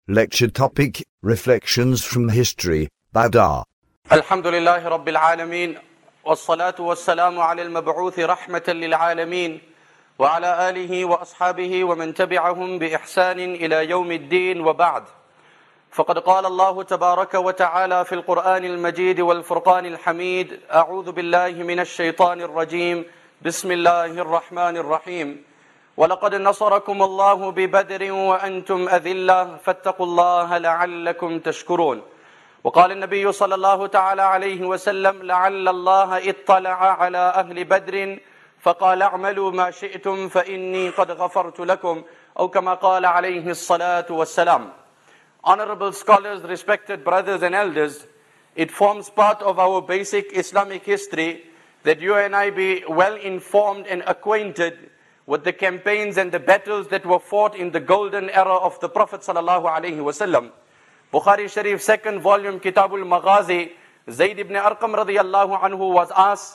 Lecture topic, Reflections from History, Badr. Alhamdulillahi Rabbil Alameen, wassalatu wassalamu ala al-mab'uthi rahmatan lil alameen, wa ala alihi wa ashabihi wa man tabi'ahum bi ihsanin ila yawmiddin wa ba'd. فقد قال الله تبارك وتعالى في القرآن المجيد والفرقان الحميد أعوذ بالله من الشيطان الرجيم بسم الله الرحمن الرحيم ولقد نصركم الله ببدر وأنتم أذلة فاتقوا الله لعلكم تشكرون وقال النبي صلى الله تعالى عليه وسلم لعل الله اطلع على أهل بدر فقال اعملوا ما شئتم فإني قد غفرت لكم أو كما قال عليه الصلاة والسلام. Honorable scholars, respected brothers and elders, it forms part of our basic Islamic history that you and I be well informed and acquainted with the campaigns and the battles that were fought in the golden era of the Prophet sallallahu alaihi wasallam. Bukhari Sharif, second volume, Kitabul Maghazi, Zayd ibn Arqam radiyallahu anhu was asked,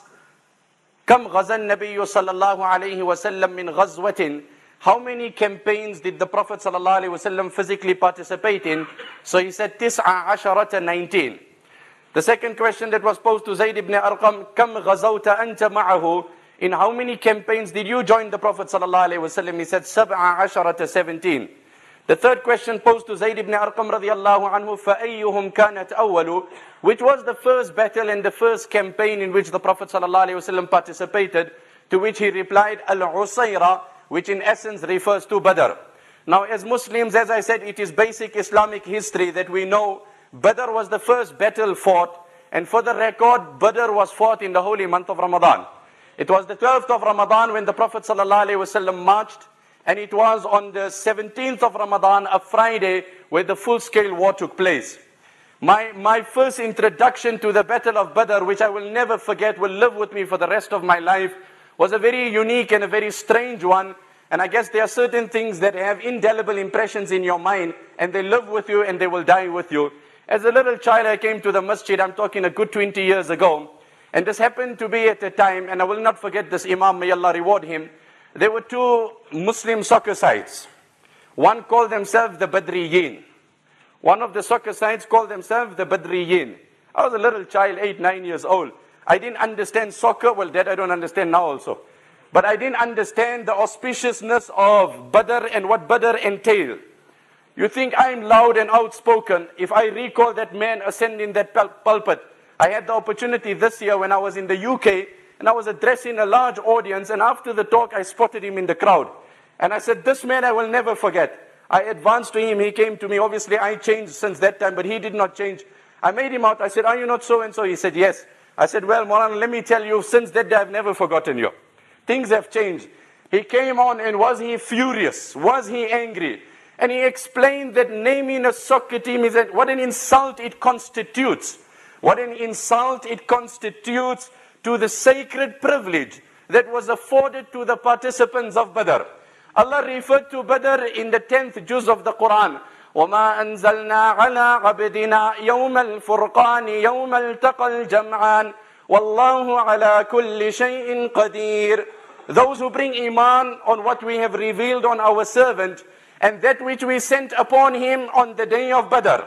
Kam ghazan Nabiyyu sallallahu alaihi wasallam min ghazwatin? How many campaigns did the Prophet ﷺ physically participate in? So he said, Tis'a asharata, 19. The second question that was posed to Zayd ibn Arqam, Kam ghazawta anta ma'ahu? In how many campaigns did you join the Prophet ﷺ? He said, Sab'a asharata, 17. The third question posed to Zayd ibn Arqam radiyallahu anhu, فَأَيُّهُمْ كَانَتْ أَوَّلُ? Which was the first battle and the first campaign in which the Prophet ﷺ participated? To which he replied, Al-Usayra, which in essence refers to Badr. Now as Muslims, as I said, it is basic Islamic history that we know Badr was the first battle fought, and for the record, Badr was fought in the holy month of Ramadan. It was the 12th of Ramadan when the Prophet ﷺ marched, and it was on the 17th of Ramadan, a Friday, where the full-scale war took place. My first introduction to the Battle of Badr, which I will never forget, will live with me for the rest of my life, was a very unique and a very strange one. And I guess there are certain things that have indelible impressions in your mind, and they live with you and they will die with you. As a little child, I came to the masjid, I'm talking a good 20 years ago. And this happened to be at a time, and I will not forget this Imam, may Allah reward him. There were two Muslim soccer sides. One called themselves the Badriyin. One of the soccer sides called themselves the Badriyin. I was a little child, 8, 9 years old. I didn't understand soccer. Well, that I don't understand now also. But I didn't understand the auspiciousness of Badr and what Badr entailed. You think I'm loud and outspoken. If I recall that man ascending that pulpit, I had the opportunity this year when I was in the UK, and I was addressing a large audience, and after the talk, I spotted him in the crowd. And I said, this man I will never forget. I advanced to him, he came to me. Obviously, I changed since that time, but he did not change. I made him out. I said, are you not so-and-so? He said, yes. I said, well, Maulana, let me tell you, since that day, I've never forgotten you. Things have changed. He came on, and was he furious? Was he angry? And he explained that naming a soccer team is what an insult it constitutes. What an insult it constitutes to the sacred privilege that was afforded to the participants of Badr. Allah referred to Badr in the 10th juz of the Quran. وَمَا أَنزَلْنَا عَلَىٰ عَبْدِنَا يَوْمَ الْفُرْقَانِ يَوْمَ الْتَقَى الْجَمْعَانِ وَاللَّهُ عَلَىٰ كُلِّ شَيْءٍ قَدِيرٌ. Those who bring iman on what we have revealed on our servant, and that which we sent upon him on the day of Badr,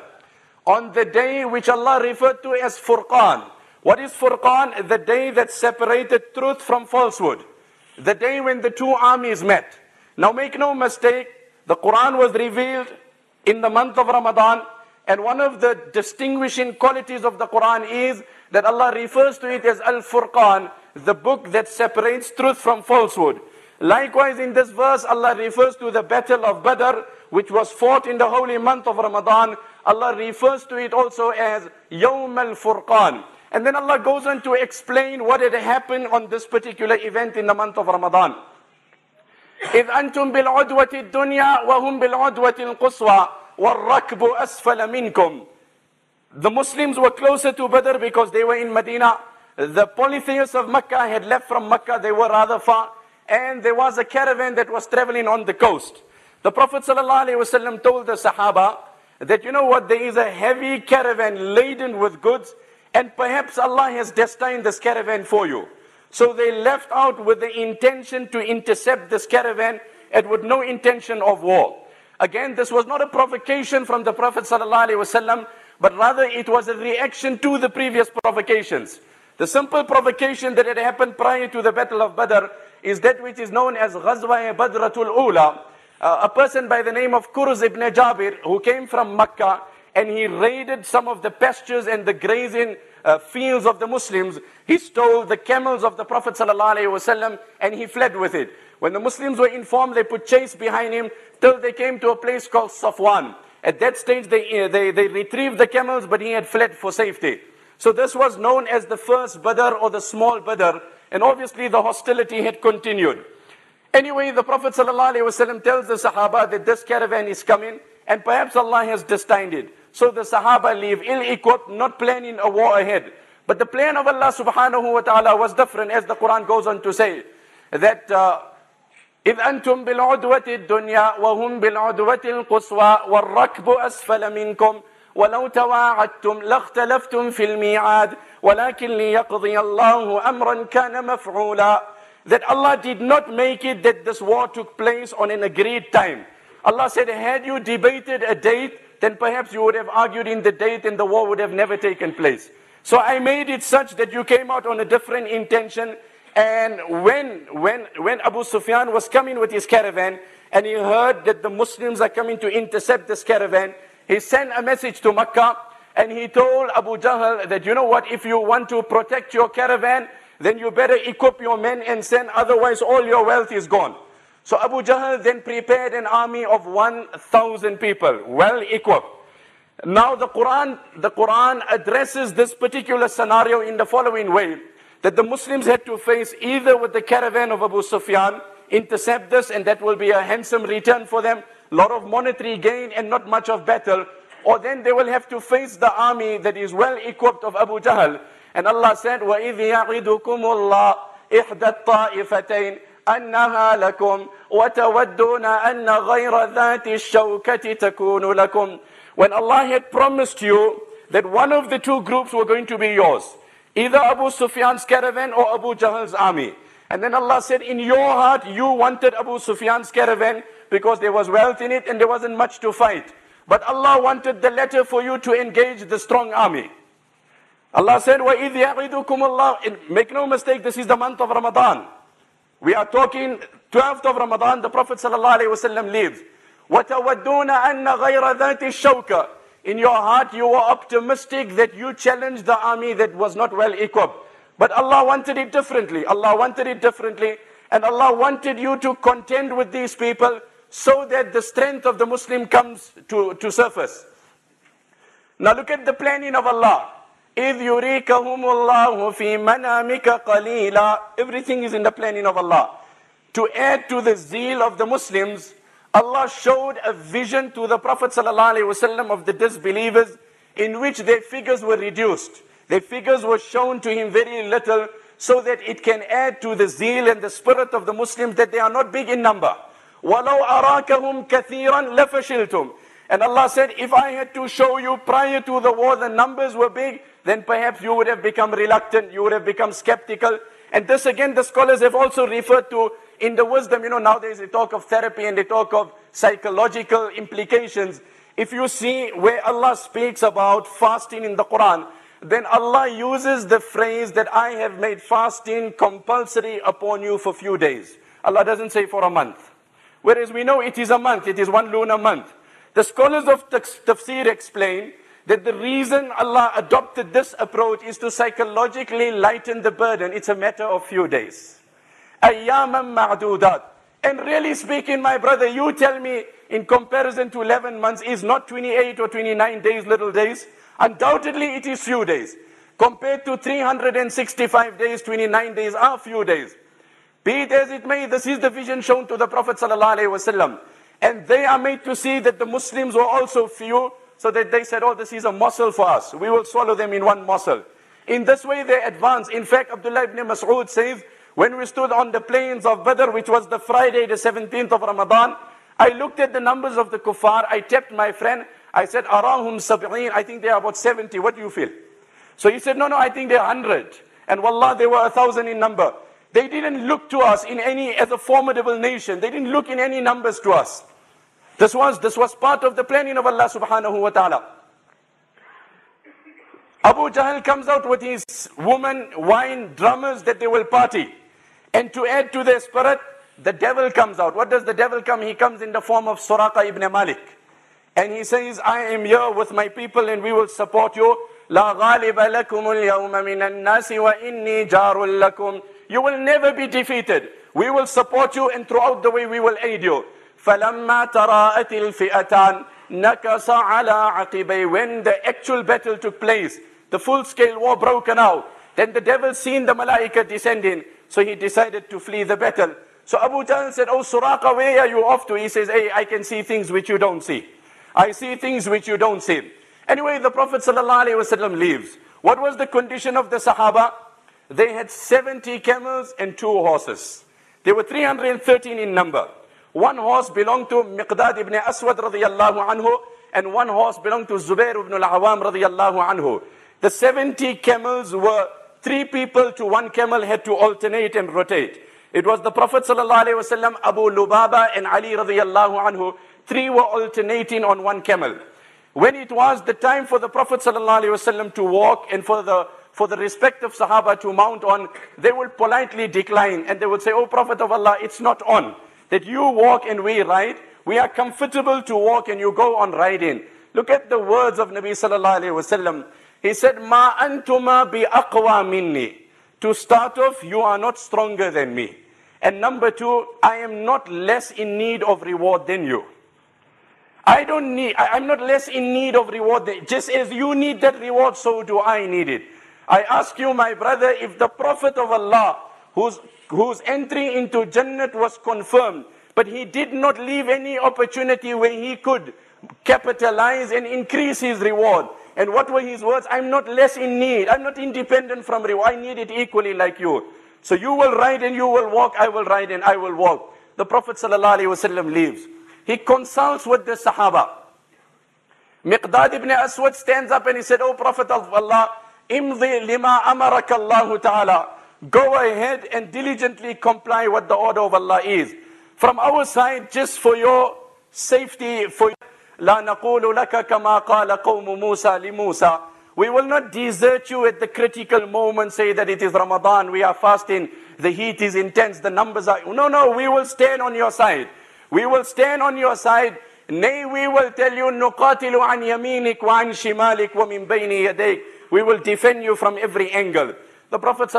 on the day which Allah referred to as Furqan. What is Furqan? The day that separated truth from falsehood. The day when the two armies met. Now make no mistake, the Quran was revealed in the month of Ramadan, and one of the distinguishing qualities of the Quran is that Allah refers to it as Al-Furqan, the book that separates truth from falsehood. Likewise in this verse, Allah refers to the battle of Badr, which was fought in the holy month of Ramadan. Allah refers to it also as Yawm al-Furqan. And then Allah goes on to explain what had happened on this particular event in the month of Ramadan. إِذْ أَنْتُمْ بِالْعُدْوَةِ الدُّنْيَا وَهُمْ بِالْعُدْوَةِ الْقُصْوَى وَالرَّكْبُ أَسْفَلَ مِنْكُمْ. The Muslims were closer to Badr because they were in Medina. The polytheists of Mecca had left from Mecca, they were rather far. And there was a caravan that was traveling on the coast. The Prophet ﷺ told the Sahaba that, you know what, there is a heavy caravan laden with goods, and perhaps Allah has destined this caravan for you. So they left out with the intention to intercept this caravan and with no intention of war. Again, this was not a provocation from the Prophet ﷺ, but rather it was a reaction to the previous provocations. The simple provocation that had happened prior to the Battle of Badr is that which is known as Ghazwa Badratul Ula. A person by the name of Kurz ibn Jabir, who came from Makkah, and he raided some of the pastures and the grazing fields of the Muslims. He stole the camels of the Prophet ﷺ and he fled with it. When the Muslims were informed, they put chase behind him till they came to a place called Safwan. At that stage, they retrieved the camels, but he had fled for safety. So this was known as the first Badr or the small Badr, and obviously the hostility had continued. Anyway, the Prophet ﷺ tells the Sahaba that this caravan is coming, and perhaps Allah has destined it. So the Sahaba leave ill-equipped, not planning a war ahead. But the plan of Allah subhanahu wa ta'ala was different, as the Quran goes on to say, that إِذْ أَنْتُمْ بِالْعُدْوَةِ الدُّنْيَا وَهُمْ بِالْعُدْوَةِ الْقُصْوَى وَالرَّكْبُ أَسْفَلَ مِنْكُمْ وَلَوْ تَوَاعَدْتُمْ لَاخْتَلَفْتُمْ فِي الْمِيعَادِ وَلَكِنْ لِيَقْضِيَ اللَّهُ أَمْرًا كَانَ مَفْعُولًا. That Allah did not make it that this war took place on an agreed time. Allah said, had you debated a date, then perhaps you would have argued in the date and the war would have never taken place. So I made it such that you came out on a different intention. And when Abu Sufyan was coming with his caravan, and he heard that the Muslims are coming to intercept this caravan, he sent a message to Makkah, and he told Abu Jahl that, you know what, if you want to protect your caravan, then you better equip your men and send, otherwise all your wealth is gone. So Abu Jahl then prepared an army of 1,000 people, well equipped. Now the Quran addresses this particular scenario in the following way, that the Muslims had to face either with the caravan of Abu Sufyan, intercept this, and that will be a handsome return for them, a lot of monetary gain and not much of battle, or then they will have to face the army that is well equipped of Abu Jahl. And Allah said, وَإِذْ يَعِدُكُمُ اللَّهُ إِحْدَى الطَّائِفَتَيْنِ أَنَّهَا لَكُمْ وَتَوَدُّونَ أَنَّ غَيْرَ ذَاتِ الشَّوْكَةِ تَكُونُ لَكُمْ. When Allah had promised you that one of the two groups were going to be yours, either Abu Sufyan's caravan or Abu Jahl's army. And then Allah said, in your heart, you wanted Abu Sufyan's caravan because there was wealth in it and there wasn't much to fight. But Allah wanted the latter for you to engage the strong army. Allah said, وَإِذْ يَعِدُكُمُ اللَّهُ. Make no mistake, this is the month of Ramadan. We are talking 12th of Ramadan, the Prophet ﷺ lives. وَتَوَدُّونَ أَنَّ غَيْرَ ذَاتِ الشَّوْكَةِ. In your heart, you were optimistic that you challenged the army that was not well equipped. But Allah wanted it differently. Allah wanted it differently. And Allah wanted you to contend with these people so that the strength of the Muslim comes to surface. Now look at the planning of Allah. إِذْ يُرِيكَهُمُ اللَّهُ فِي مَنَامِكَ قَلِيلًا. Everything is in the planning of Allah. To add to the zeal of the Muslims, Allah showed a vision to the Prophet ﷺ of the disbelievers in which their figures were reduced. Their figures were shown to him very little so that it can add to the zeal and the spirit of the Muslims that they are not big in number. وَلَوْ أَرَاكَهُمْ كَثِيرًا لَفَشِلْتُمْ. And Allah said, if I had to show you prior to the war the numbers were big, then perhaps you would have become reluctant, you would have become skeptical. And this again, the scholars have also referred to in the wisdom. You know, nowadays they talk of therapy and they talk of psychological implications. If you see where Allah speaks about fasting in the Quran, then Allah uses the phrase that I have made fasting compulsory upon you for few days. Allah doesn't say for a month. Whereas we know it is a month, it is one lunar month. The scholars of tafsir explain that the reason Allah adopted this approach is to psychologically lighten the burden. It's a matter of few days. أَيَّامًا مَعْدُودَاتٍ. And really speaking, my brother, you tell me, in comparison to 11 months, is not 28 or 29 days little days? Undoubtedly, it is few days. Compared to 365 days, 29 days are few days. Be it as it may, this is the vision shown to the Prophet ﷺ. And they are made to see that the Muslims were also few, so that they said, oh, this is a morsel for us. We will swallow them in one morsel. In this way, they advanced. In fact, Abdullah ibn Mas'ud says, when we stood on the plains of Badr, which was the Friday, the 17th of Ramadan, I looked at the numbers of the kuffar. I tapped my friend. I said, Arahum sab'een. I think they are about 70. What do you feel? So he said, no, I think they're 100. And wallah, they were 1,000 in number. They didn't look to us in any, as a formidable nation. They didn't look in any numbers to us. This was part of the planning of Allah subhanahu wa ta'ala. Abu Jahl comes out with his woman, wine, drummers that they will party. And to add to their spirit, the devil comes out. What does the devil come? He comes in the form of Suraqa ibn Malik. And he says, I am here with my people and we will support you. لا غالب لكم اليوم من الناس وإني جار لكم. You will never be defeated. We will support you and throughout the way we will aid you. فَلَمَّا تَرَاءَتِ الْفِئَتَانِ نَكَسَ عَلَىٰ عَقِبَيْهِ. When the actual battle took place, the full-scale war broken out, then the devil seen the malaika descending, so he decided to flee the battle. So Abu Jahl said, oh Suraqa, where are you off to? He says, hey, I can see things which you don't see. I see things which you don't see. Anyway, the Prophet ﷺ leaves. What was the condition of the Sahaba? They had 70 camels and 2 horses. They were 313 in number. One horse belonged to Miqdad ibn Aswad radiyallahu anhu, and one horse belonged to Zubair ibn al-Awam radiyallahu anhu. The 70 camels were 3 people to 1 camel, had to alternate and rotate. It was the Prophet ﷺ, Abu Lubaba and Ali radiyallahu anhu. 3 were alternating on 1 camel. When it was the time for the Prophet ﷺ to walk and for the respective Sahaba to mount on, they would politely decline and they would say, oh Prophet of Allah, it's not on. That you walk and we ride. We are comfortable to walk and you go on riding. Look at the words of Nabi ﷺ. He said, Ma antuma bi aqwa minni. To start off, you are not stronger than me. And number 2, I am not less in need of reward than you. I'm not less in need of reward. Just as you need that reward, so do I need it. I ask you, my brother, if the Prophet of Allah, whose entry into Jannat was confirmed, but he did not leave any opportunity where he could capitalize and increase his reward. And what were his words? I'm not less in need. I'm not independent from reward. I need it equally like you. So you will ride and you will walk. I will ride and I will walk. The Prophet ﷺ leaves. He consults with the Sahaba. Miqdad ibn Aswad stands up and he said, oh Prophet of Allah, imdi lima amaraka Allahu ta'ala. Go ahead and diligently comply what the order of Allah is. From our side, just for your safety, for لا نقول لك كما قال قوم موسى لموسى. We will not desert you at the critical moment, say that it is Ramadan, we are fasting, the heat is intense, the numbers are... No, we will stand on your side. We will stand on your side. Nay, we will tell you, نُقَاتِلُ عَنْ يَمِينِكَ وَعَنْ شِمَالِكَ وَمِنْ بَيْنِ يَدَيْكَ. We will defend you from every angle. The Prophet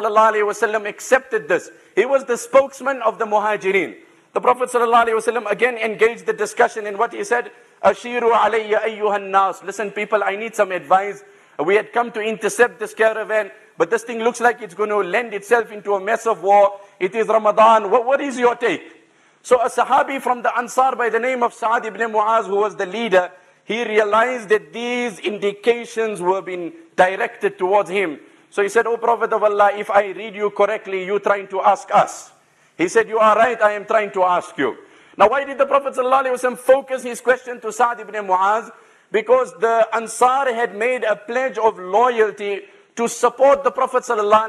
ﷺ accepted this. He was the spokesman of the Muhajirin. The Prophet ﷺ again engaged the discussion in what he said, Ashiru alayya ayyuhan nas. Listen people, I need some advice. We had come to intercept this caravan, but this thing looks like it's going to lend itself into a mess of war. It is Ramadan. What is your take? So a Sahabi from the Ansar by the name of Sa'ad ibn Mu'az, who was the leader, he realized that these indications were being directed towards him. So he said, oh Prophet of Allah, if I read you correctly, you're trying to ask us. He said, you are right, I am trying to ask you. Now why did the Prophet ﷺ focus his question to Sa'ad ibn Mu'az? Because the Ansar had made a pledge of loyalty to support the Prophet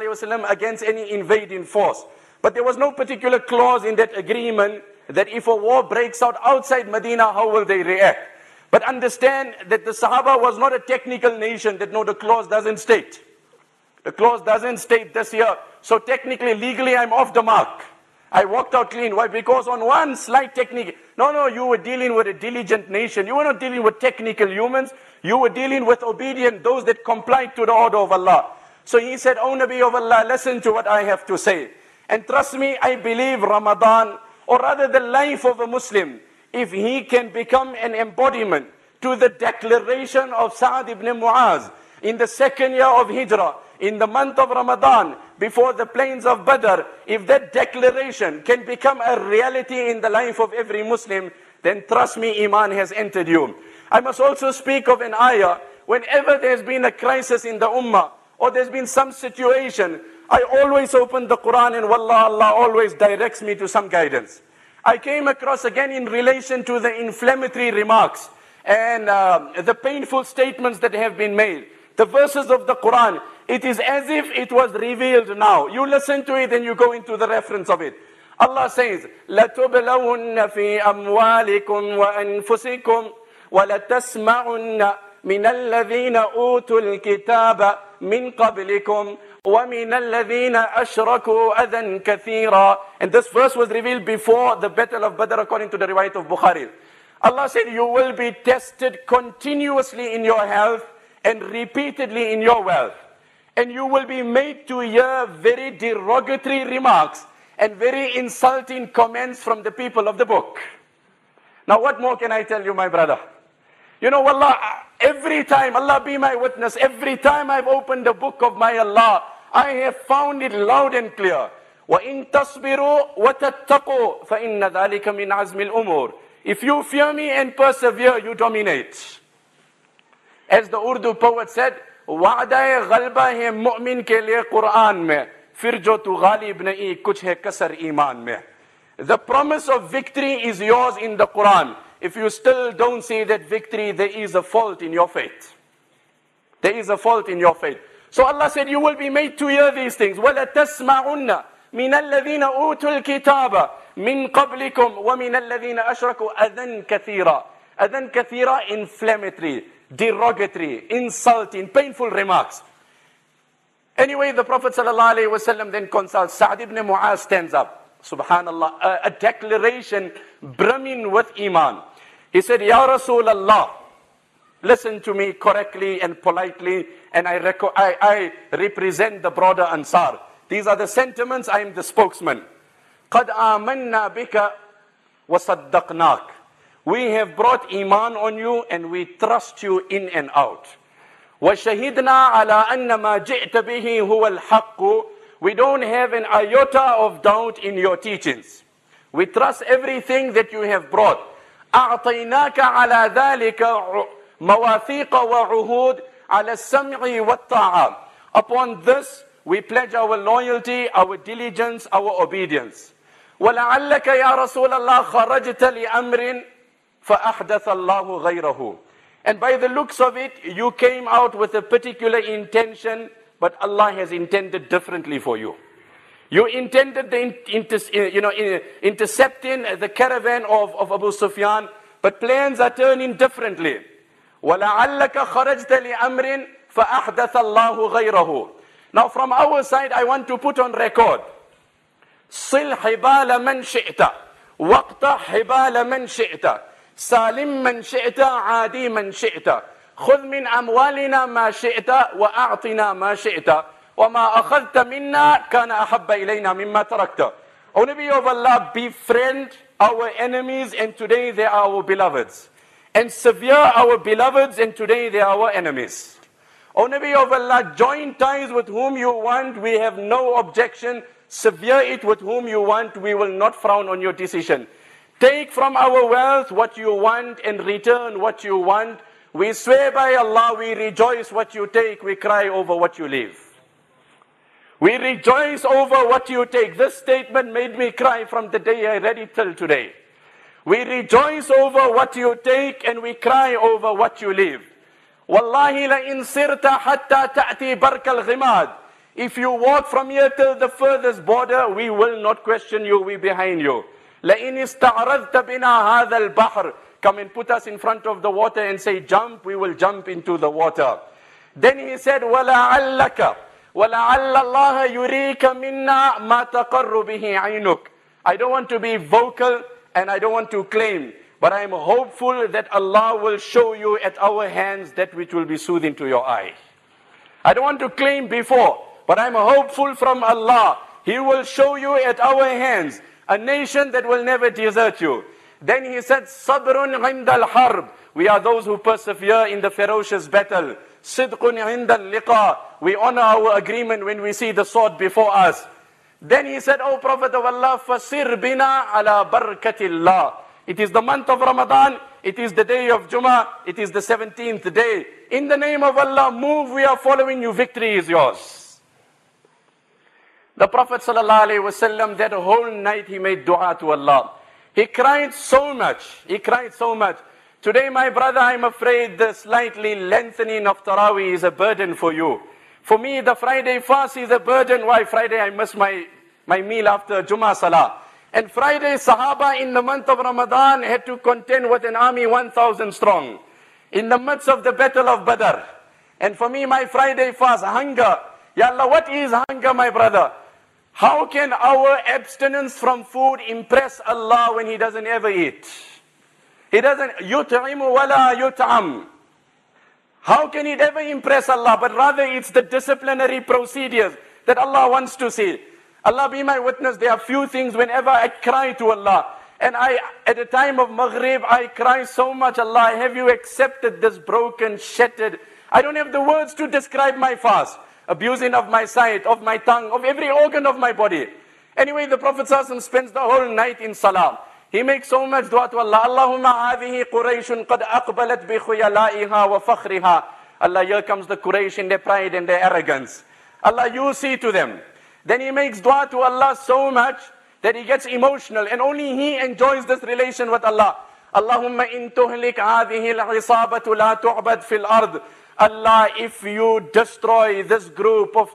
ﷺ against any invading force. But there was no particular clause in that agreement that if a war breaks out outside Medina, how will they react? But understand that the Sahaba was not a technical nation that no, the clause doesn't state. The clause doesn't state this here. So technically, legally, I'm off the mark. I walked out clean. Why? Because on one slight technique, no, you were dealing with a diligent nation. You were not dealing with technical humans. You were dealing with obedient, those that complied to the order of Allah. So he said, oh Nabi of Allah, listen to what I have to say. And trust me, I believe Ramadan, or rather the life of a Muslim, if he can become an embodiment to the declaration of Sa'ad ibn Mu'az in the 2nd year of Hijrah, in the month of Ramadan, before the plains of Badr, if that declaration can become a reality in the life of every Muslim, then trust me, Iman has entered you. I must also speak of an ayah. Whenever there's been a crisis in the Ummah, or there's been some situation, I always open the Quran and Wallah, Allah always directs me to some guidance. I came across again in relation to the inflammatory remarks and the painful statements that have been made. The verses of the Quran, it is as if it was revealed now. You listen to it and you go into the reference of it. Allah says, لَتُبْلَوُنَّ فِي أَمْوَالِكُمْ وَأَنفُسِكُمْ وَلَتَسْمَعُنَّ مِنَ الَّذِينَ أُوتُوا الْكِتَابَ مِنْ قَبْلِكُمْ وَمِنَ الَّذِينَ أَشْرَكُوا أَذًى كَثِيرًا. And this verse was revealed before the battle of Badr according to the riwayat of Bukhari. Allah said, you will be tested continuously in your health and repeatedly in your wealth. And you will be made to hear very derogatory remarks and very insulting comments from the people of the book. Now what more can I tell you, my brother? You know, Allah, every time, Allah be my witness, every time I've opened the book of my Allah, I have found it loud and clear. وَإِن تَصْبِرُوا وَتَتَّقُوا فَإِنَّ ذَلِكَ مِنْ عَزْمِ الْأُمُورِ. If you fear me and persevere, you dominate. As the Urdu poet said, وَعْدَ غَلْبَ ہے مُؤْمِن کے لئے قرآن میں پھر جو تو غالب نہیں کچھ ہے کسر ایمان میں. The promise of victory is yours in the Quran. If you still don't see that victory, there is a fault in your faith. There is a fault in your faith. So Allah said, you will be made to hear these things. وَلَتَسْمَعُنَّ مِنَ الَّذِينَ أُوتُوا الْكِتَابَ مِنْ قَبْلِكُمْ وَمِنَ الَّذِينَ أَشْرَكُوا أَذًى كَثِيرًا. أَذًى كَثِيرًا, inflammatory, derogatory, insulting, painful remarks. Anyway, the Prophet ﷺ then consults. Sa'd ibn Mu'az stands up. Subhanallah, a declaration brimming with iman. He said, Ya Rasulullah, listen to me correctly and politely, and I represent the broader Ansar. These are the sentiments, I am the spokesman. قَدْ آمَنَّا بِكَ وَصَدَّقْنَاكَ. We have brought iman on you and we trust you in and out. وَشَهِدْنَا عَلَىٰ أَنَّ مَا جِئْتَ بِهِ هُوَ الْحَقُّ. We don't have an iota of doubt in your teachings. We trust everything that you have brought. أَعْطَيْنَاكَ عَلَى ذَلِكَ مَوَاثِيقَ وَعُهُودٍ عَلَى السَّمْعِ وَالطَّاعَةِ. Upon this, we pledge our loyalty, our diligence, our obedience. وَلَعَلَّكَ يَا رَسُولَ اللَّهِ خَرَجْتَ لِأَمْرٍ فَأَحْدَثَ اللَّهُ غَيْرَهُ. And by the looks of it, you came out with a particular intention, but Allah has intended differently for you. You intended intercepting the caravan of Abu Sufyan, but plans are turning differently. وَلَعَلَّكَ خَرَجْتَ لِأَمْرٍ فَأَحْدَثَ اللَّهُ غَيْرَهُ. Now from our side, I want to put on record. صِلْ حِبَالَ مَنْ شِئْتَ وَقْتَ حِبَالَ مَنْ شِئْتَ سالم من شئت عادي من شئت خذ من أموالنا ما شئت وأعطنا ما شئت وما أخذت منا كان أحب إلينا مما تركت. O Nabi of Allah, befriend our enemies and today they are our beloveds. And sever our beloveds and today they are our enemies. O Nabi of Allah, join ties with whom you want, we have no objection. Sever it with whom you want, we will not frown on your decision. Take from our wealth what you want and return what you want. We swear by Allah, we rejoice what you take, we cry over what you leave. We rejoice over what you take. This statement made me cry from the day I read it till today. We rejoice over what you take and we cry over what you leave. Wallahi la in sirta hatta ta'ti bark al-ghimad. If you walk from here till the furthest border, we will not question you, we behind you. لَإِنِ اسْتَعْرَضْتَ بِنَا هَذَا الْبَحْرِ. Come and put us in front of the water and say jump, we will jump into the water. Then he said, وَلَعَلَّكَ وَلَعَلَّ اللَّهَ يُرِيكَ مِنَّا مَا تَقَرُّ بِهِ عَيْنُكَ. I don't want to be vocal and I don't want to claim, but I am hopeful that Allah will show you at our hands that which will be soothing to your eye. I don't want to claim before, but I am hopeful from Allah. He will show you at our hands a nation that will never desert you. Then he said, Sabrun inda al-harb. We are those who persevere in the ferocious battle. Sidqun inda al-liqa. We honor our agreement when we see the sword before us. Then he said, O Prophet of Allah, fasir bina ala barakatillah. It is the month of Ramadan. It is the day of Jummah. It is the 17th day. In the name of Allah, move. We are following you. Victory is yours. The Prophet ﷺ, that whole night he made dua to Allah. He cried so much. He cried so much. Today, my brother, I'm afraid the slightly lengthening of Taraweeh is a burden for you. For me, the Friday fast is a burden. Why? Friday I miss my meal after Jummah Salah. And Friday, Sahaba in the month of Ramadan had to contend with an army 1,000 strong in the midst of the battle of Badr. And for me, my Friday fast, hunger. Ya Allah, what is hunger, my brother? How can our abstinence from food impress Allah when He doesn't ever eat? He doesn't, yut'imu wala yut'am. How can it ever impress Allah? But rather it's the disciplinary procedures that Allah wants to see. Allah be my witness, there are few things whenever I cry to Allah. And at the time of Maghrib, I cry so much, Allah, have you accepted this broken, shattered? I don't have the words to describe my fast. Abusing of my sight, of my tongue, of every organ of my body. Anyway, the Prophet ﷺ spends the whole night in salah. He makes so much dua to Allah. Allahumma hadhihi Qurayshun qad aqbalat bi khuyalaiha wa fakhriha. Allah, here comes the Quraysh in their pride and their arrogance. Allah, you see to them. Then he makes dua to Allah so much that he gets emotional, and only he enjoys this relation with Allah. Allahumma in tuhlik hadhihi al-isabatu la tu'bad fil ard. Allah, if you destroy this group of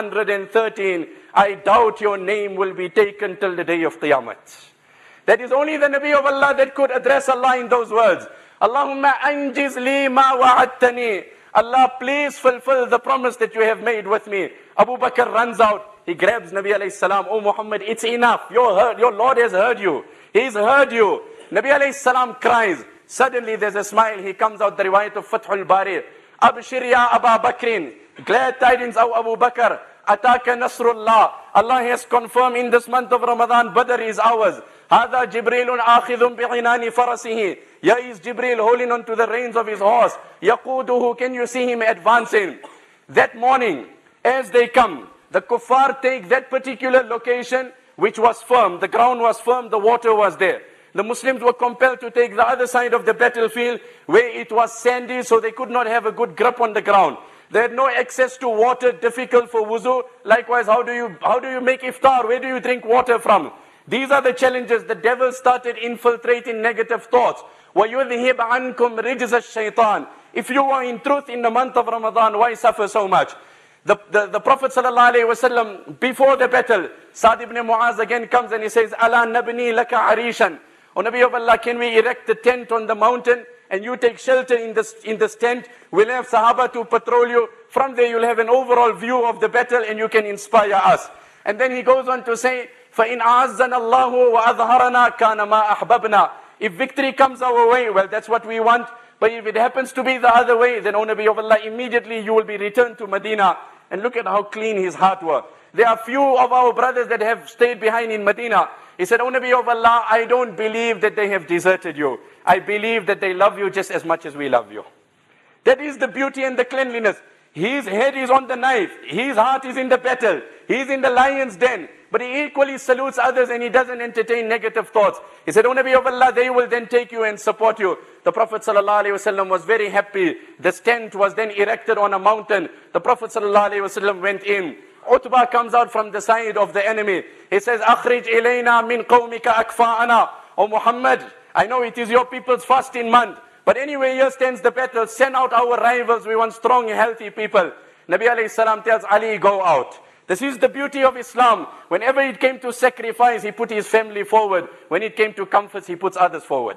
313, I doubt your name will be taken till the day of Qiyamah. That is only the Nabi of Allah that could address Allah in those words. Allahumma anjiz li ma wa'adtani. Allah, please fulfill the promise that you have made with me. Abu Bakr runs out. He grabs Nabi alayhi salam. Oh Muhammad, it's enough. Your Lord has heard you. He's heard you. Nabi alayhi salam cries. Suddenly there's a smile. He comes out, the riwayat of Fathul Bari. Abshir ya Aba Bakrin. Glad tidings, O Abu Bakr. Ataka Nasrullah. Allah has confirmed in this month of Ramadan, Badr is ours. Hada Jibrilun akhidun bi'inani farasihi. Here is Jibril holding on to the reins of his horse. Yaquduhu, can you see him advancing? That morning, as they come, the kuffar take that particular location which was firm. The ground was firm, the water was there. The Muslims were compelled to take the other side of the battlefield where it was sandy, so they could not have a good grip on the ground. They had no access to water, difficult for wuzu. Likewise, how do you make iftar? Where do you drink water from? These are the challenges. The devil started infiltrating negative thoughts. وَيُذْهِبْ عَنْكُمْ رِجْزَ الشَّيْطَانِ. If you are in truth in the month of Ramadan, why suffer so much? The Prophet ﷺ, before the battle, Sa'd ibn Mu'az again comes and he says, أَلَا نَبْنِي لَكَ عَرِيشًا. O Nabi of Allah, can we erect a tent on the mountain and you take shelter in this tent? We'll have Sahaba to patrol you. From there you'll have an overall view of the battle and you can inspire us. And then he goes on to say, فَإِنْ أَعَزَّنَ اللَّهُ وَأَظْهَرَنَا كَانَ مَا أَحْبَبْنَا. If victory comes our way, well, that's what we want. But if it happens to be the other way, then O Nabi of Allah, immediately you will be returned to Medina. And look at how clean his heart was. There are few of our brothers that have stayed behind in Medina. He said, O Nabi of Allah, I don't believe that they have deserted you. I believe that they love you just as much as we love you. That is the beauty and the cleanliness. His head is on the knife. His heart is in the battle. He's in the lion's den. But he equally salutes others and he doesn't entertain negative thoughts. He said, O Nabi of Allah, they will then take you and support you. The Prophet ﷺ was very happy. This tent was then erected on a mountain. The Prophet ﷺ went in. Utbah comes out from the side of the enemy. He says, أَخْرِجْ إِلَيْنَا مِنْ قَوْمِكَ أَكْفَاءَنَا. O Muhammad, I know it is your people's fasting month. But anyway, here stands the battle. Send out our rivals. We want strong, healthy people. Nabi alayhi salam tells Ali, go out. This is the beauty of Islam. Whenever it came to sacrifice, he put his family forward. When it came to comforts, he puts others forward.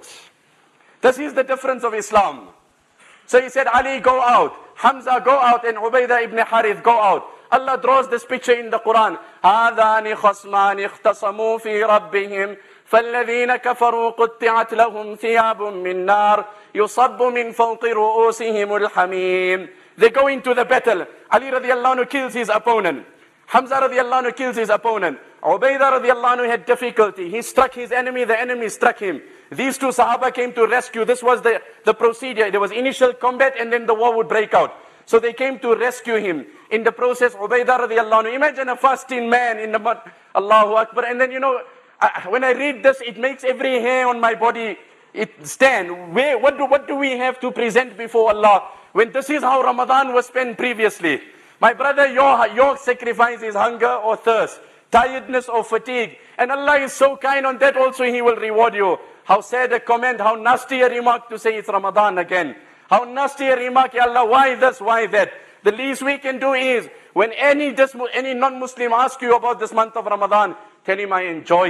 This is the difference of Islam. So he said, Ali, go out. Hamza, go out. And Ubaidah ibn Harith, go out. Allah draws this picture in the Quran. هَذَانِ خَصْمَانِ اخْتَصَمُوا فِي رَبِّهِمْ فَالَّذِينَ كَفَرُوا قُطِّعَتْ لَهُمْ ثِيَابٌ مِّن نَّارٍ يُصَبُّ مِنْ فَوْقِ رُؤُوسِهِمُ الْحَمِيمِ. They go into the battle. Ali radiallahu anhu kills his opponent. Hamza radiallahu anhu kills his opponent. Ubaidah radiallahu anhu had difficulty. He struck his enemy, the enemy struck him. These two Sahaba came to rescue. This was the procedure. There was initial combat and then the war would break out. So they came to rescue him. In the process, Ubaidah radiallahu anhu, imagine a fasting man in the mud. Allahu Akbar. And then, when I read this, it makes every hair on my body stand. What do we have to present before Allah when this is how Ramadan was spent previously? My brother, your sacrifice is hunger or thirst, tiredness or fatigue. And Allah is so kind, on that also He will reward you. How sad a comment, how nasty a remark to say it's Ramadan again. How nasty a remark, Ya Allah, why this, why that? The least we can do is, when any non-Muslim asks you about this month of Ramadan, tell him I enjoy it.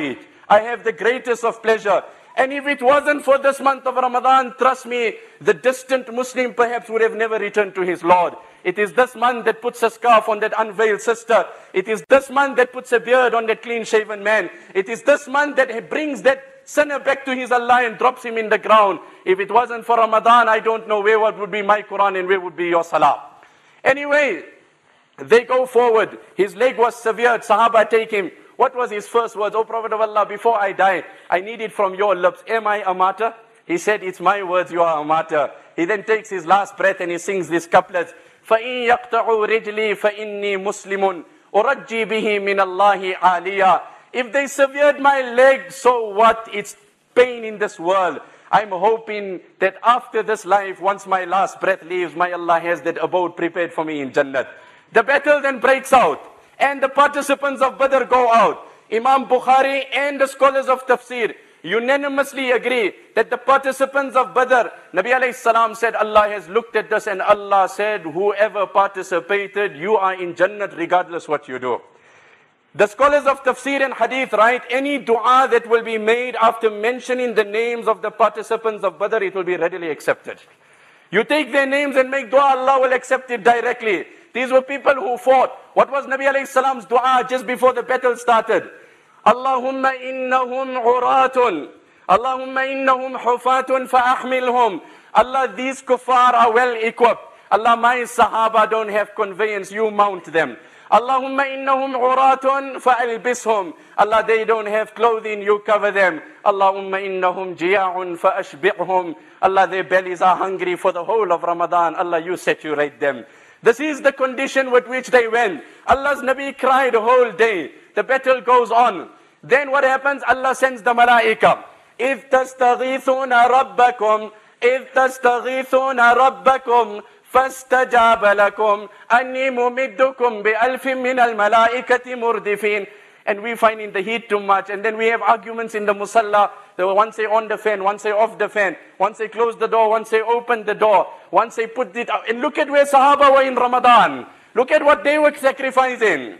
I have the greatest of pleasure. And if it wasn't for this month of Ramadan, trust me, the distant Muslim perhaps would have never returned to his Lord. It is this month that puts a scarf on that unveiled sister. It is this month that puts a beard on that clean-shaven man. It is this month that brings that sinner back to his Allah and drops him in the ground. If it wasn't for Ramadan, I don't know where would be my Quran and where would be your Salah. Anyway, they go forward. His leg was severed. Sahaba take him. What was his first words? O Prophet of Allah, before I die, I need it from your lips. Am I a martyr? He said, it's my words, you are a martyr. He then takes his last breath and he sings these couplets. فَإِن يَقْطَعُوا رِجْلِي فَإِنِّي مُسْلِمٌ أُرَجِّي بِهِ مِنَ اللَّهِ عَالِيًا. If they severed my leg, so what? It's pain in this world. I'm hoping that after this life, once my last breath leaves, my Allah has that abode prepared for me in Jannat. The battle then breaks out, and the participants of Badr go out. Imam Bukhari and the scholars of Tafsir unanimously agree that the participants of Badr, Nabi alayhi salam said, Allah has looked at us and Allah said, whoever participated, you are in Jannat regardless what you do. The scholars of Tafsir and Hadith write, any dua that will be made after mentioning the names of the participants of Badr, it will be readily accepted. You take their names and make dua, Allah will accept it directly. These were people who fought. What was Nabi alayhi salam's dua just before the battle started? Allahumma innahum uratun. Allahumma innahum hufatun fa'ahmilhum. Allah, these kuffar are well equipped. Allah, my Sahaba don't have conveyance, you mount them. Allahumma innahum uratun fa'albishum. Allah, they don't have clothing, you cover them. Allahumma innahum jiya'un fa'ashbi'hum. Allah, their bellies are hungry for the whole of Ramadan. Allah, you saturate them. This is the condition with which they went. Allah's Nabi cried the whole day. The battle goes on. Then what happens? Allah sends the malaika. إِذْ تَسْتَغِيثُونَ رَبَّكُمْ إِذْ تَسْتَغِيثُونَ رَبَّكُمْ فَاسْتَجَابَ لَكُمْ أَنِّي مُمِدُّكُمْ بِأَلْفٍ مِّنَ الْمَلَائِكَةِ مُرْدِفِينَ. And we find in the heat too much. And then we have arguments in the musalla. One say on the fan, one say off the fan. One say close the door, one say open the door. One say put it out. And look at where Sahaba were in Ramadan. Look at what they were sacrificing.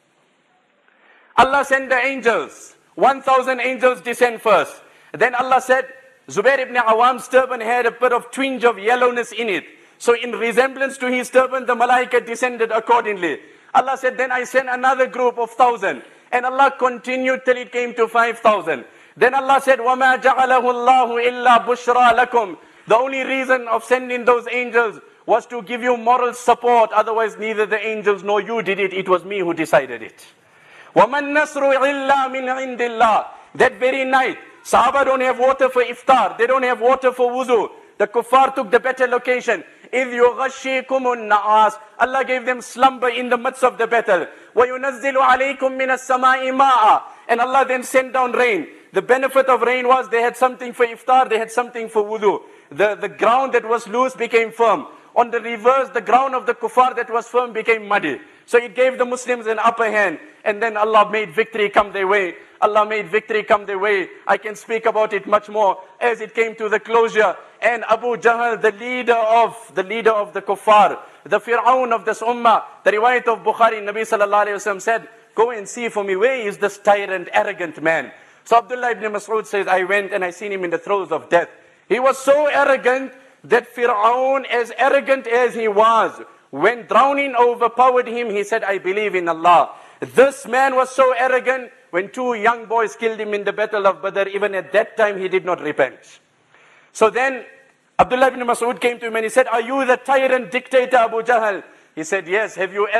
Allah sent the angels. 1,000 angels descend first. Then Allah said, Zubair ibn Awam's turban had a bit of twinge of yellowness in it. So in resemblance to his turban, the malaika descended accordingly. Allah said, then I sent another group of 1,000. And Allah continued till it came to 5,000. Then Allah said, وَمَا جَعَلَهُ اللَّهُ إِلَّا بُشْرَى لَكُمْ. The only reason of sending those angels was to give you moral support. Otherwise, neither the angels nor you did it. It was me who decided it. وَمَا النَّصْرُ إِلَّا مِنْ عِنْدِ اللَّهِ. That very night, Sahaba don't have water for iftar. They don't have water for wuzu. The kuffar took the better location. إِذْ يُغَشِّيكُمُ النَّعَاسِ. Allah gave them slumber in the midst of the battle. وَيُنَزِّلُ عَلَيْكُم مِّنَ السَّمَاءِ مَاءً. And Allah then sent down rain. The benefit of rain was they had something for iftar, they had something for wudu. The ground that was loose became firm. On the reverse, the ground of the kuffar that was firm became muddy. So it gave the Muslims an upper hand. And then Allah made victory come their way. Allah made victory come their way. I can speak about it much more as it came to the closure. And Abu Jahl, the leader of the kuffar, the Fir'aun of this ummah, the riwayat of Bukhari, Nabi sallallahu alayhi wa sallam said, go and see for me, where is this tyrant, arrogant man? So Abdullah ibn Mas'ud says, I went and I seen him in the throes of death. He was so arrogant that Fir'aun, as arrogant as he was, when drowning overpowered him, he said, I believe in Allah. This man was so arrogant, when 2 young boys killed him in the battle of Badr, even at that time he did not repent. So then Abdullah ibn Mas'ud came to him and he said, are you the tyrant dictator Abu Jahl? He said, yes. Have you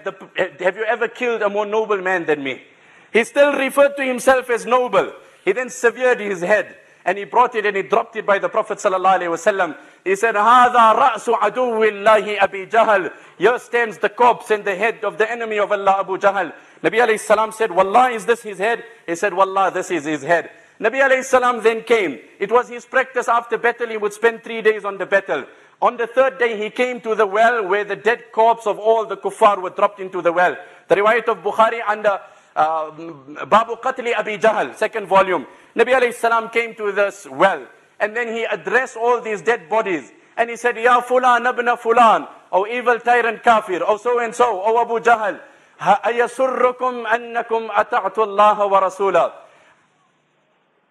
ever killed a more noble man than me? He still referred to himself as noble. He then severed his head and he brought it and he dropped it by the Prophet sallallahu alaihi wasallam. He said, هَذَا رَأْسُ عَدُوِّ اللَّهِ أَبِي جَهَلٍ. Here stands the corpse and the head of the enemy of Allah, Abu Jahl. Nabi alayhi salam said, Wallah, is this his head? He said, Wallah, this is his head. Nabi alayhi salam then came. It was his practice after battle, he would spend 3 days on the battle. On the 3rd day, he came to the well where the dead corpse of all the kuffar were dropped into the well. The riwayat of Bukhari under Babu Qatli Abi Jahl, 2nd volume. Nabi alayhi salam came to this well. And then he addressed all these dead bodies. And he said, Ya Fulan ibn Fulan, O evil tyrant kafir, O so and so, O Abu Jahl, أَيَسُرُّكُمْ أَنَّكُمْ أَتَعْتُ اللَّهَ وَرَسُولَهُ.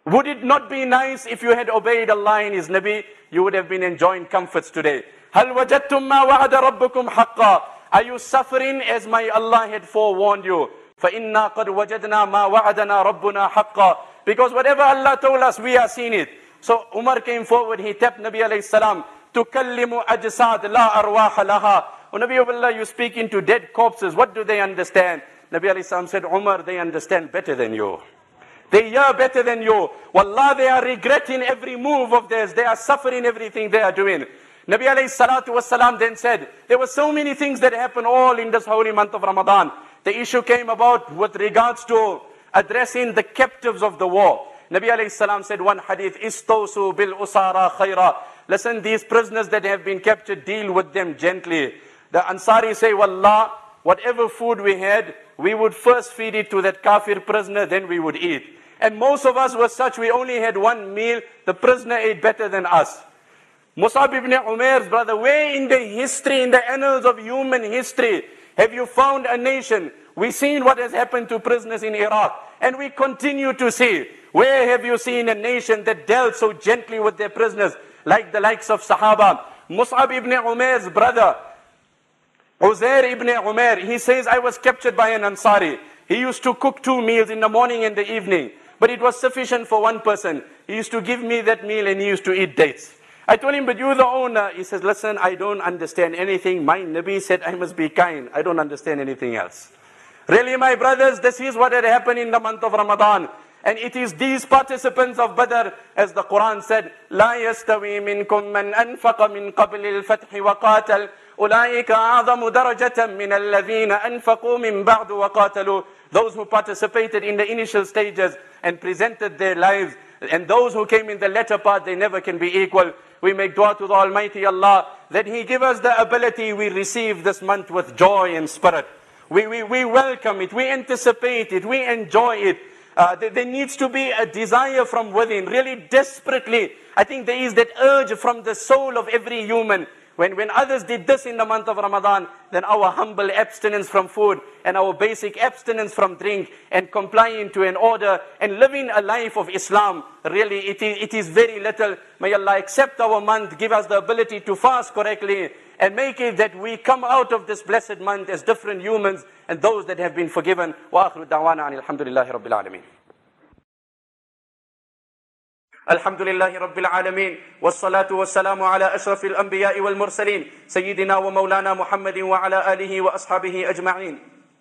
Would it not be nice if you had obeyed Allah and His Nabi? You would have been enjoying comforts today. هَلْ وَجَدْتُمْ مَا وَعَدَ رَبُّكُمْ حَقًّا? Are you suffering as my Allah had forewarned you? فَإِنَّا قَدْ وَجَدْنَا مَا وَعَدَنَا رَبُّنَا حَقًّا. Because whatever Allah told us, we are seeing it. So Umar came forward, he tapped Nabi alayhi salam, تُكَلِّمُ أَجْسَادْ لَا أَرْوَاحَ لَهَا. O Nabi of Allah, you speaking to dead corpses, what do they understand? Nabi alayhi salam said, Umar, they understand better than you. They hear better than you. Wallah, they are regretting every move of theirs. They are suffering everything they are doing. Nabi alayhi salatu wasalam then said, there were so many things that happened all in this holy month of Ramadan. The issue came about with regards to addressing the captives of the war. Nabi alayhi salam said one hadith, Istawsu bil usara khayra. Listen, these prisoners that have been captured, deal with them gently. The Ansari say, Wallah, whatever food we had, we would first feed it to that kafir prisoner, then we would eat. And most of us were such, we only had one meal, the prisoner ate better than us. Mus'ab ibn Umair's brother, where in the history, in the annals of human history, have you found a nation? We've seen what has happened to prisoners in Iraq, and we continue to see. Where have you seen a nation that dealt so gently with their prisoners, like the likes of Sahaba? Mus'ab ibn Umair's brother, Uzair ibn Umair, he says, I was captured by an Ansari. He used to cook 2 meals in the morning and the evening, but it was sufficient for one person. He used to give me that meal and he used to eat dates. I told him, but you're the owner. He says, listen, I don't understand anything. My Nabi said I must be kind. I don't understand anything else. Really, my brothers, this is what had happened in the month of Ramadan. And it is these participants of Badr, as the Quran said, لا يستوي منكم من أنفق من قبل الفتح وقاتل أولئك أعظم درجة من الذين أنفقوا من بعد وقاتلوا. Those who participated in the initial stages and presented their lives, and those who came in the latter part, they never can be equal. We make dua to the Almighty Allah that He give us the ability we receive this month with joy and spirit. We welcome it, we anticipate it, we enjoy it. There needs to be a desire from within, really desperately. I think there is that urge from the soul of every human. When others did this in the month of Ramadan, then our humble abstinence from food and our basic abstinence from drink and complying to an order and living a life of Islam, really it is very little. May Allah accept our month, give us the ability to fast correctly, and make it that we come out of this blessed month as different humans and those that have been forgiven. Wa akhiru da'wana alhamdulillahi rabbil alameen. الحمد لله رب العالمين والصلاة والسلام على أشرف الأنبياء والمرسلين سيدنا ومولانا محمد وعلى آله وأصحابه أجمعين.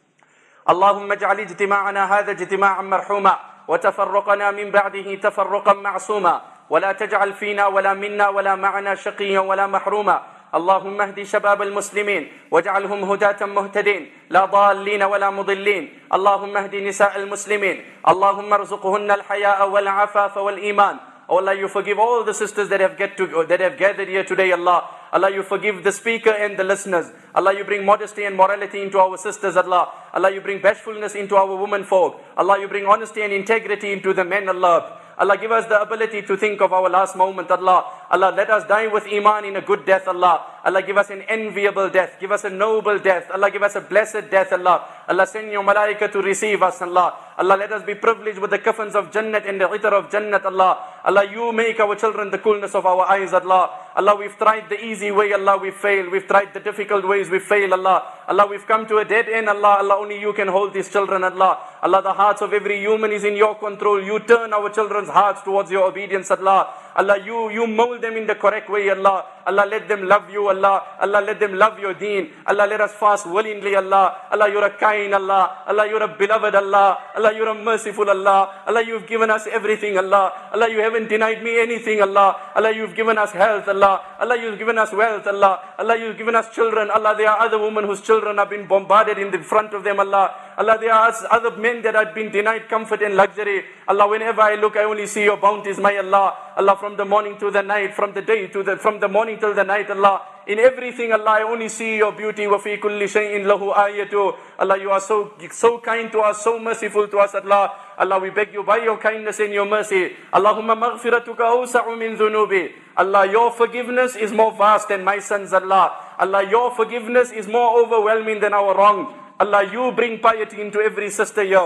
اللهم اجعل اجتماعنا هذا اجتماعا مرحوما وتفرقنا من بعده تفرقا معصوما ولا تجعل فينا ولا منا ولا معنا شقيا ولا محروما. اللهم اهد شباب المسلمين واجعلهم هداة مهتدين لا ضالين ولا مضلين. اللهم اهد نساء المسلمين اللهم ارزقهن الحياء والعفاف والإيمان. Oh Allah, you forgive all the sisters that have gathered here today, Allah. Allah, you forgive the speaker and the listeners. Allah, you bring modesty and morality into our sisters, Allah. Allah, you bring bashfulness into our women folk. Allah, you bring honesty and integrity into the men, Allah. Allah, give us the ability to think of our last moment, Allah. Allah, let us die with iman in a good death, Allah. Allah, give us an enviable death. Give us a noble death. Allah, give us a blessed death, Allah. Allah, send your malaika to receive us, Allah. Allah, let us be privileged with the kafans of Jannat and the itar of Jannat, Allah. Allah, you make our children the coolness of our eyes, Allah. Allah, we've tried the easy way, Allah, we've failed. We've tried the difficult ways, we've failed, Allah. Allah, we've come to a dead end, Allah. Allah, only you can hold these children, Allah. Allah, the hearts of every human is in your control. You turn our children's hearts towards your obedience, Allah. Allah, you mold them in the correct way, Allah. Allah, let them love you, Allah. Allah, let them love your deen. Allah, let us fast willingly, Allah. Allah, you're a kind Allah. Allah, you're a beloved Allah. Allah, you're a merciful Allah. Allah, you've given us everything, Allah. Allah, you haven't denied me anything, Allah. Allah, you've given us health, Allah. Allah, you've given us wealth, Allah. Allah, you've given us children, Allah. There are other women whose children have been bombarded in the front of them, Allah. Allah, there are other men that have been denied comfort and luxury. Allah, whenever I look, I only see your bounties, my Allah. Allah, from the morning to the night, from the morning till the night, Allah. In everything, Allah, I only see your beauty. وَفِي كُلِّ شَيْءٍ لَهُ آيَةٌ. Allah, you are so kind to us, so merciful to us, Allah. Allah, we beg you by your kindness and your mercy. Allahumma maghfiratuka awsa'u min dhunubi. Allah, your forgiveness is more vast than my sins, Allah. Allah, your forgiveness is more overwhelming than our wrong. Allah, you bring piety into every sister here.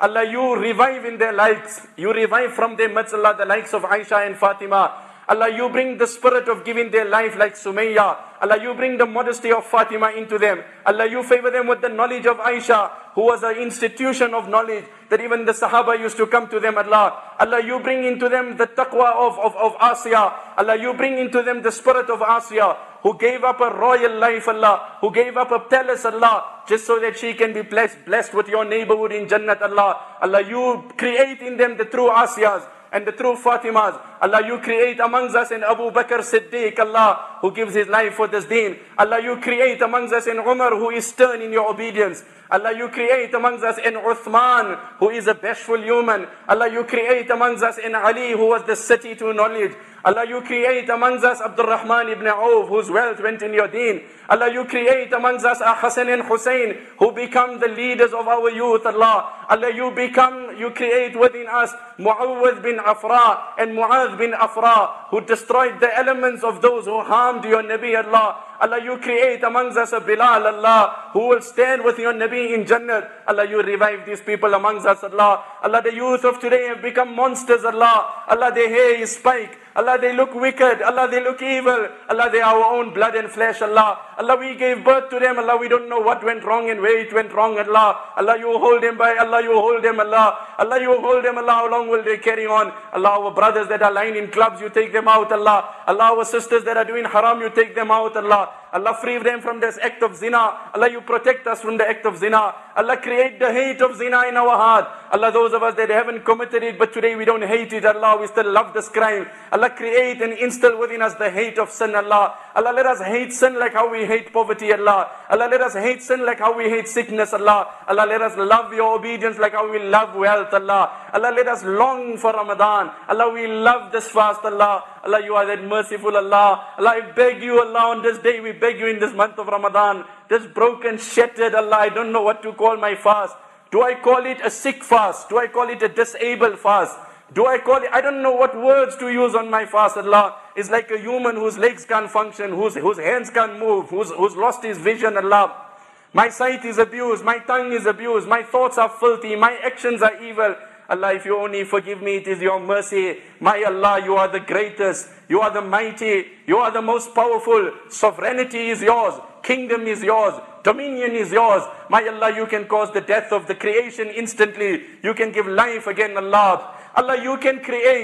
Allah, you revive in their likes. You revive from their midst, Allah, the likes of Aisha and Fatima. Allah, you bring the spirit of giving their life like Sumayya. Allah, you bring the modesty of Fatima into them. Allah, you favor them with the knowledge of Aisha, who was an institution of knowledge, that even the Sahaba used to come to them, Allah. Allah, you bring into them the taqwa of Asiya. Allah, you bring into them the spirit of Asiya, who gave up a royal life, Allah, who gave up a palace, Allah, just so that she can be blessed with your neighborhood in Jannat, Allah. Allah, you create in them the true Asiyas and the true Fatimas. Allah, you create amongst us in Abu Bakr Siddiq, Allah, who gives his life for this deen. Allah, you create amongst us in Umar, who is stern in your obedience. Allah, you create amongst us in Uthman, who is a bashful human. Allah, you create amongst us in Ali, who was the city to knowledge. Allah, you create amongst us Abdul Rahman ibn Auf, whose wealth went in your deen. Allah, you create amongst us Hassan and Hussein, who become the leaders of our youth, Allah. Allah, you create within us Muawwidh bin Afra and Mu'adh bin Afra, who destroyed the elements of those who harmed your Nabi, Allah. Allah, you create amongst us a Bilal, Allah, who will stand with your Nabi in Jannah. Allah, you revive these people amongst us, Allah. Allah, the youth of today have become monsters, Allah. Allah, their hair is spiked. Allah, they look wicked. Allah, they look evil. Allah, they are our own blood and flesh, Allah. Allah, we gave birth to them. Allah, we don't know what went wrong and where it went wrong, Allah. Allah, you hold them by Allah, you hold them, Allah. Allah, you hold them, Allah. How long will they carry on? Allah, our brothers that are lying in clubs, you take them out, Allah. Allah, our sisters that are doing haram, you take them out, Allah. Allah, free them from this act of zina. Allah, you protect us from the act of zina. Allah, create the hate of zina in our heart. Allah, those of us that haven't committed it, but today we don't hate it, Allah, we still love this crime. Allah, create and instill within us the hate of sin, Allah. Allah, let us hate sin like how we hate poverty, Allah. Allah, let us hate sin like how we hate sickness, Allah. Allah, let us love your obedience like how we love wealth, Allah. Allah, let us long for Ramadan. Allah, we love this fast, Allah. Allah, you are that merciful, Allah. Allah, I beg you, Allah, on this day, we beg you in this month of Ramadan, this broken, shattered, Allah, I don't know what to call my fast. Do I call it a sick fast? Do I call it a disabled fast? Do I call it, I don't know what words to use on my fast, Allah. It's like a human whose legs can't function, whose hands can't move, who's lost his vision, Allah. My sight is abused, my tongue is abused, my thoughts are filthy, my actions are evil. Allah, if you only forgive me, it is your mercy. My Allah, you are the greatest, you are the mighty, you are the most powerful. Sovereignty is yours, kingdom is yours, dominion is yours. My Allah, you can cause the death of the creation instantly. You can give life again, Allah. Allah, you can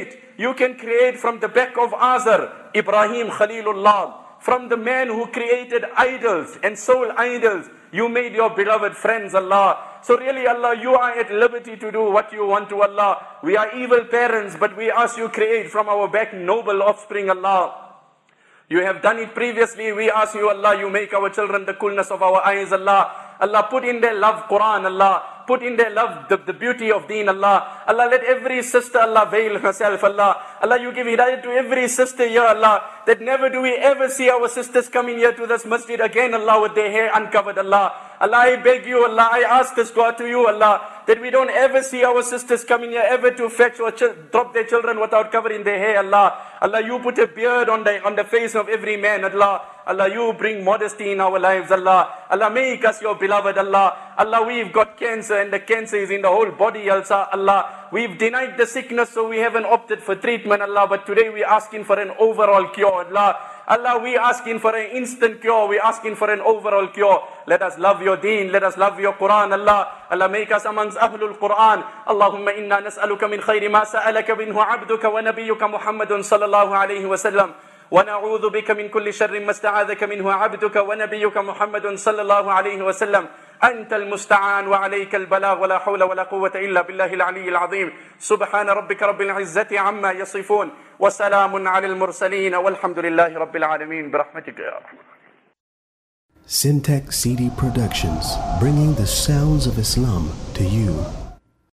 create from the back of Azar, Ibrahim Khalilullah. From the man who created idols and soul idols, you made your beloved friends, Allah. So really, Allah, you are at liberty to do what you want to, Allah. We are evil parents, but we ask you create from our back noble offspring, Allah. You have done it previously. We ask you, Allah, you make our children the coolness of our eyes, Allah. Allah, put in their love Quran, Allah. Put in their love the beauty of deen, Allah. Allah, let every sister, Allah, veil herself, Allah. Allah, you give hidayah to every sister here, Allah. That never do we ever see our sisters coming here to this masjid again, Allah, with their hair uncovered, Allah. Allah, I beg you, Allah, I ask this dua to you, Allah, that we don't ever see our sisters coming here ever to fetch or drop their children without covering their hair, Allah. Allah, you put a beard on the face of every man, Allah. Allah, you bring modesty in our lives, Allah. Allah, make us your beloved, Allah. Allah, we've got cancer and the cancer is in the whole body, Allah. We've denied the sickness, so we haven't opted for treatment, Allah. But today we're asking for an overall cure, Allah. Allah, we asking for an instant cure. We asking for an overall cure. Let us love your deen. Let us love your Quran, Allah. Allah, make us amongst Ahlul Quran. Allahumma inna nas'aluka min khayri ma sa'alaka minhu abduka wa nabiyyuka Muhammadun sallallahu alayhi wa sallam. ونعوذ بك من كل شر ما استعاذك منه عبدك ونبيك محمد صلى الله عليه وسلم أنت المستعان وعليك البلاغ ولا حول ولا قوة إلا بالله العلي العظيم سبحان ربك رب العزة عما يصفون وسلام على المرسلين والحمد لله رب العالمين برحمتك يا رحمن. Syntax CD Productions, bringing the sounds of Islam to you.